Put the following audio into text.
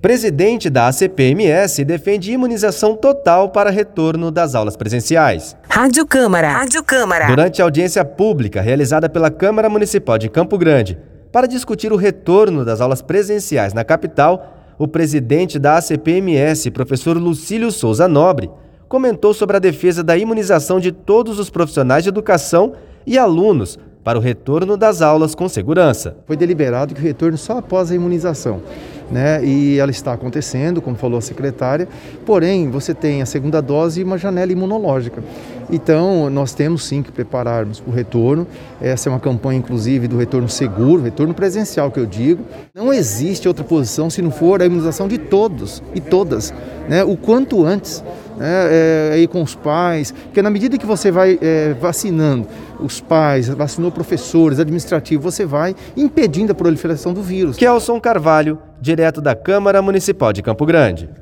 Presidente da ACPMS defende imunização total para retorno das aulas presenciais. Rádio Câmara. Durante a audiência pública realizada pela Câmara Municipal de Campo Grande, para discutir o retorno das aulas presenciais na capital, o presidente da ACPMS, professor Lucílio Souza Nobre, comentou sobre a defesa da imunização de todos os profissionais de educação e alunos para o retorno das aulas com segurança. Foi deliberado que o retorno só após a imunização, né? E ela está acontecendo, como falou a secretária, porém você tem a segunda dose e uma janela imunológica. Então nós temos sim que prepararmos para o retorno. Essa é uma campanha inclusive do retorno seguro, retorno presencial que eu digo. Não existe outra posição se não for a imunização de todos e todas, né? O quanto antes. Aí com os pais, porque na medida que você vai vacinando os pais, vacinou professores, administrativo, você vai impedindo a proliferação do vírus. Kelson Carvalho, direto da Câmara Municipal de Campo Grande.